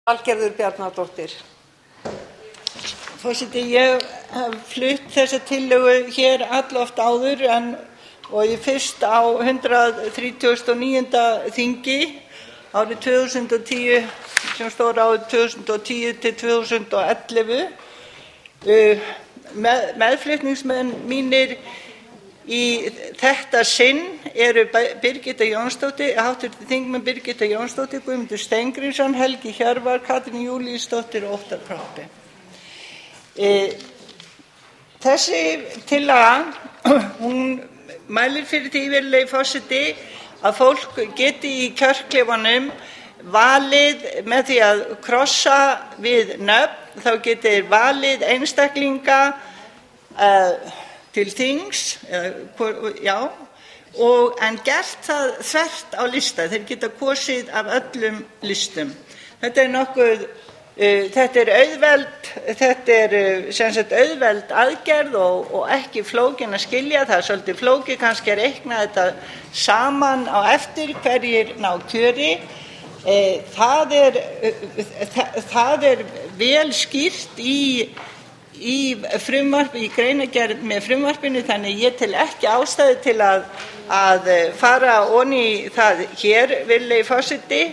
Valgerður Bjarnadóttir. Forseti, ég hef flutt þessa tillögu hér alloft áður og ég fyrst á 139. þingi árið 2010 sem stóð árið 2010 til 2011. Meðflutningsmenn mínir í þetta sinn eru Birgitta Jónsdóttir, hv. þingmenn Birgitta Jónsdóttir, Guðmundur Steingrímsson, Helgi Hjörvar, Katrín Júlíusdóttir og Óttarr Proppé. Þessi tillaga, hún mælir fyrir því, virðulegi forseti, að fólk geti í kjörklefanum valið með því að krossa við nöfn, þá geti valið einstaklinga til þings, en gert það þvert á lista. Þeir geta kosið af öllum listum. Þetta er auðveld aðgerð og ekki flókin að skilja. Það svolítið flókið kannski að reikna þetta saman á eftir hverjir ná kjöri. Það er vel skýrt í greinargerð með frumvarpinu, þannig ég tel ekki ástæðu til að fara oní það hér, virðulegi forseti,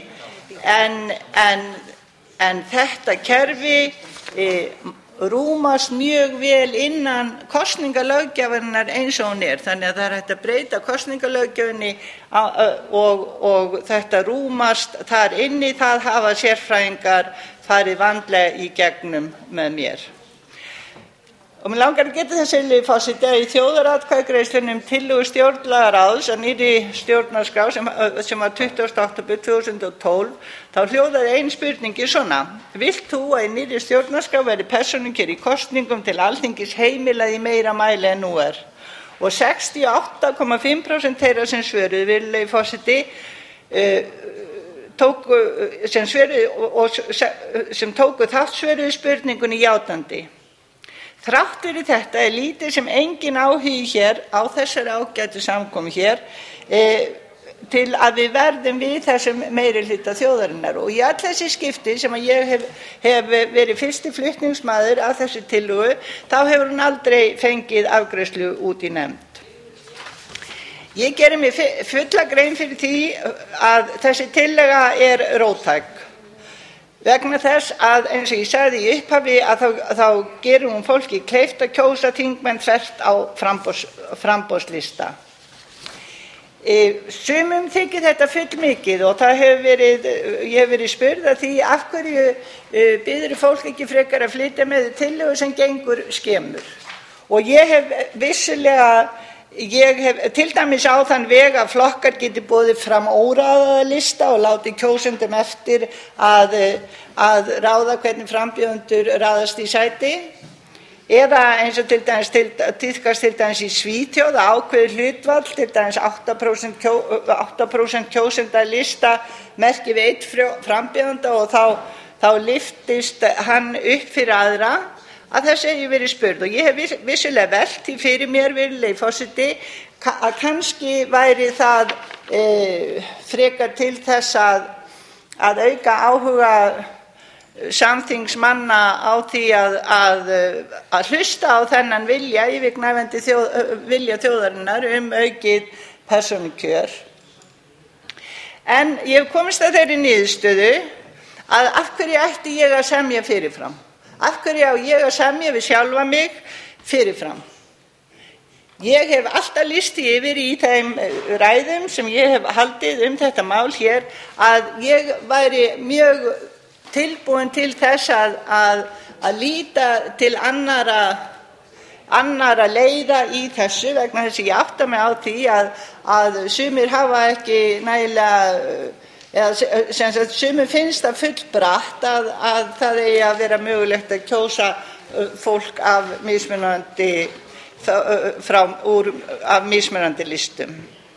en þetta kerfi rúmast mjög vel innan kosningalöggjafarinnar eins og hún er, þannig að það er hægt að breyta kosningalöggjöfinni og þetta rúmast þar inni. Það hafa sérfræðingar farið vandlega í gegnum með mér. Og mér langar að geta þess, virðulegi forseti, að í þjóðaratkvæðagreiðslunni tillögu stjórnlagaráðs að nýrri stjórnarskrá sem var 20. október 2012, þá hljóðaði ein spurningin svona: Vilt þú að í nýrri stjórnarskrá verði persónukjör í kosningum til Alþingis heimilað í meira mæli en nú er? Og 68,5% þeirra sem svöruðu, virðulegi forseti, sem tóku þátt svöruðu spurningunni játandi. Þrátt fyrir þetta er lítið sem engin áhugi hér á þessari ágætu samkomu hér til að við verðum við þessum meirihluta þjóðarinnar. Og í öll þessi skipti sem ég hef verið fyrsti flutningsmaður að þessu tillögu, þá hefur hún aldrei fengið afgreiðslu út í nefnd. Ég geri mér fulla grein fyrir því að þessi tillaga er róttæk. Vegna þess að, eins og ég sagði í upphafi, að þá gerir hún fólki kleift að kjósa þingmenn þvert á framboðslista. Sumum þykir þetta fullmikið og ég hef verið spurð að því af hverju biður fólk ekki frekar að flytja með tillögu sem gengur skemur. Og ég hef til dæmis á þann veg að flokkar geti boðið fram óraðaða lista og látið kjósendum eftir að ráða hvernig frambjóðendur raðast í sæti, eða eins og tíðkast til dæmis í Svíþjóð að ákveðið hlutfall, til dæmis 8% kjósenda lista merki við einn frambjóðanda og þá lyftist hann upp fyrir aðra. Að þessu hef ég verið spurð og ég hef vissulega velt því fyrir mér, virðulegi forseti, að kannski væri það frekar til þess að auka áhuga samþingsmanna á því að hlusta á þennan vilja, yfirgnæfandi vilja þjóðarinnar aukið persónukjör. En ég hef komist að þeirri niðurstöðu að af hverju ætti ég að semja fyrirfram? Af hverju á ég að semja við sjálfa mig fyrirfram? Ég hef alltaf lýst því yfir í þeim ræðum sem ég hef haldið þetta mál hér að ég væri mjög tilbúin til þess að líta til annarra leiða í þessu, vegna þess að ég átta mig á því að sumir hafa ekki nægilega, eða sumum finnst það fullbratt að það eigi að vera mögulegt að kjósa fólk af mismunandi listum.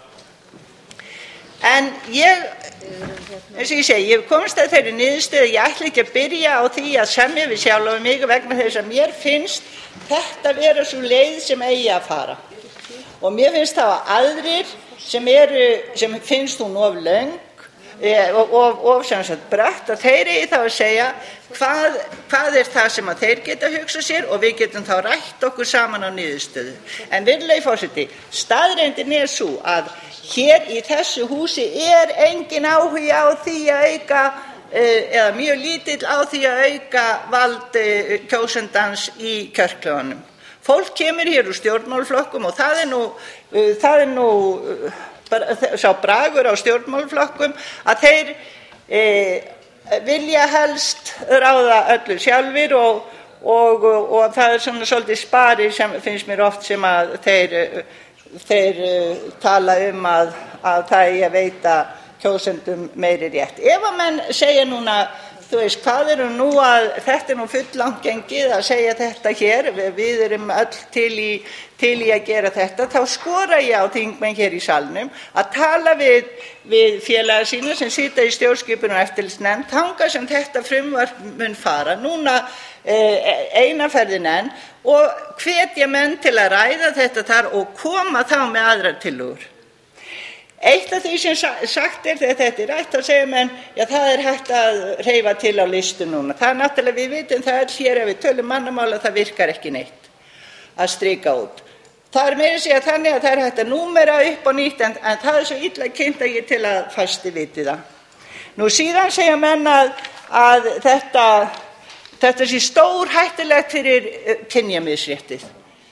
En eins og ég segi, ég hef komist að þeirri niðurstöðu að ég ætla ekki að byrja á því að semja við sjálfa mig vegna þess að mér finnst þetta vera sú leið sem eigi að fara. Og mér finnst það að aðrir sem finnst hún of löng sem sagt brött að þeir eigi þá að segja hvað það sem að þeir geta hugsað sér og við getum þá rætt okkur saman á niðurstöðu. En virðulegi forseti, staðreyndin sú að hér í þessu húsi engin áhugi á því að auka eða mjög lítill á því að auka vald kjósandans í kjörklefanum. Fólk kemur hér úr stjórnmálaflokkum og það er nú sá bragur á stjórnmálaflokkum að þeir vilja helst ráða öllu sjálfir og það er svona svolítið spari sem finnst mér oft sem að þeir tala að það eigi að veita kjósendum meiri rétt. Ef að menn segja núna, þú veist, hvað nú að þetta nú fulllangt gengið að segja þetta hér, við erum öll til í að gera þetta, þá skora ég á þingmenn hér í salnum að tala við félaga sína sem sitja í stjórnskipunar- og eftirlitsnefnd þangað sem þetta frumvarp mun fara núna eina ferðin enn og hvetja menn til að ræða þetta þar og koma þá með aðrar tillögur. Eitt af því sem sagt þegar þetta rætt, þá segja menn, já það hægt að hreyfa til á listu núna. Það náttúrulega, við vitum það öll hér ef við tölum mannamála, það virkar ekki neitt að strika út. Það meira að segja þannig að það hægt að númera upp á nýtt en það svo illa kynnt að ég til að fæsti viti það. Nú síðan segja menn að þetta sé stórhættulegt fyrir kynjamisréttið.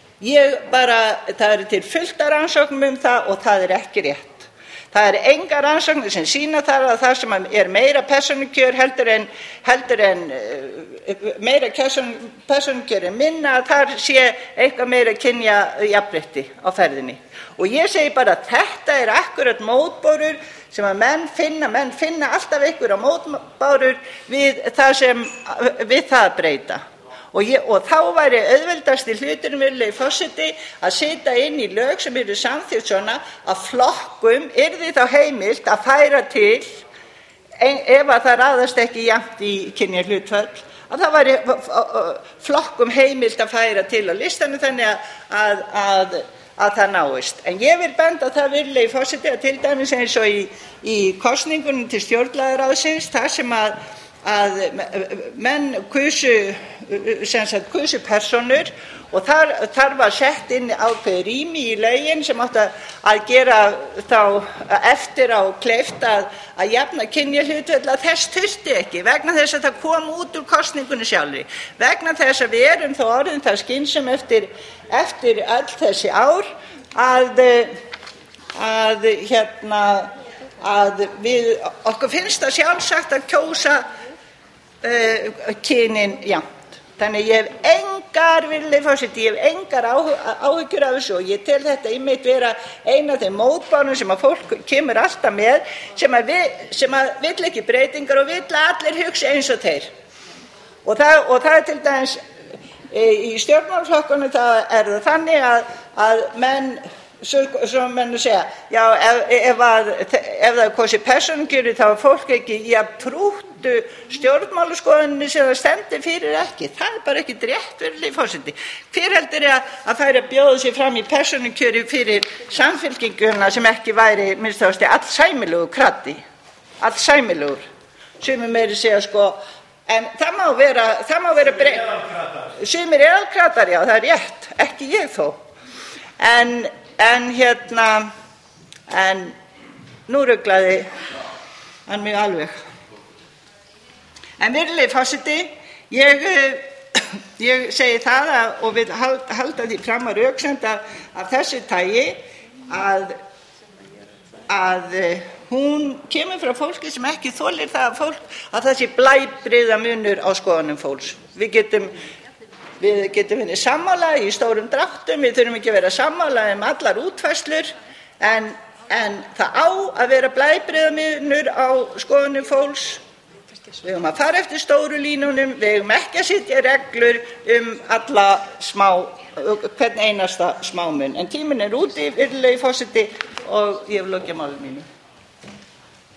Það til fullt af rannsóknum það og það ekki rétt. Það engar rannsóknir sem sýna það að það sem meira persónukjör heldur en meira persónukjör en minna að þar sé eitthvað meira kynjajafnrétti á ferðinni. Og ég segi bara að þetta akkúrat mótbárur sem að menn finna alltaf einhverja mótbárur við það að breyta. Og þá væri auðveldasti hluturinn, virðulegi forseti, að setja inn í lög sem eru samþykkt svona að flokkum yrði þá heimilt að færa til, ef að það raðast ekki jafnt í kynjahlutföll, að það væri flokkum heimilt að færa til á listanum þannig að það náist. En ég vil benda á það, virðulegi forseti, að til dæmis eins og í kosningunum til stjórnlagaráðsins, þar sem að menn kusu persónur og þar var sett inn ákveðið rými í lögin sem átti að gera þá eftir á kleift að jafna kynjahlutföll að þess þurfti ekki vegna þess að það kom út úr kosningunni sjálfri, vegna þess að við erum þá orðin það skynsöm eftir öll þessi ár að okkur finnst það sjálfsagt að kjósa kynin jafnt. Þannig ég hef engar áhyggjur af þessu og ég tel þetta einmitt vera ein af þeim mótbárum sem að fólk kemur alltaf með sem að vill ekki breytingar og vill að allir hugsi eins og þeir. Og það til dæmis í stjórnmálaflokkunum það það þannig að menn svo menn segja, já, ef það kosið persónukjöri þá fólk ekki trúttu stjórnmálaskoðuninni sem það stendur fyrir ekki. Það bara ekki rétt, virðulegi forseti. Hver heldur að færa að bjóða sig fram í persónukjöri fyrir Samfylkinguna sem ekki væri minnst þá allsæmilegur kraddi, allsæmilegur, sumir meiri segja en það má vera sumir eðalkratar, já, það rétt, ekki ég þó. En nú ruglaði hann mig alveg. En virðulegi forseti, ég segi það og vil halda því fram að röksemd af þessu tagi að hún kemur frá fólki sem ekki þolir það að það sé blæbrigðamunur á skoðunum fólks. Við getum verið sammála í stórum dráttum, við þurfum ekki að vera sammála allar útfærslur, en það á að vera blæbrigðamunur á skoðunum fólks. Við eigum að fara eftir stóru línunum, við eigum ekki að setja reglur hvern einasta smámun. En tíminn úti, virðulegi forseti, og ég hef lokið máli mínu.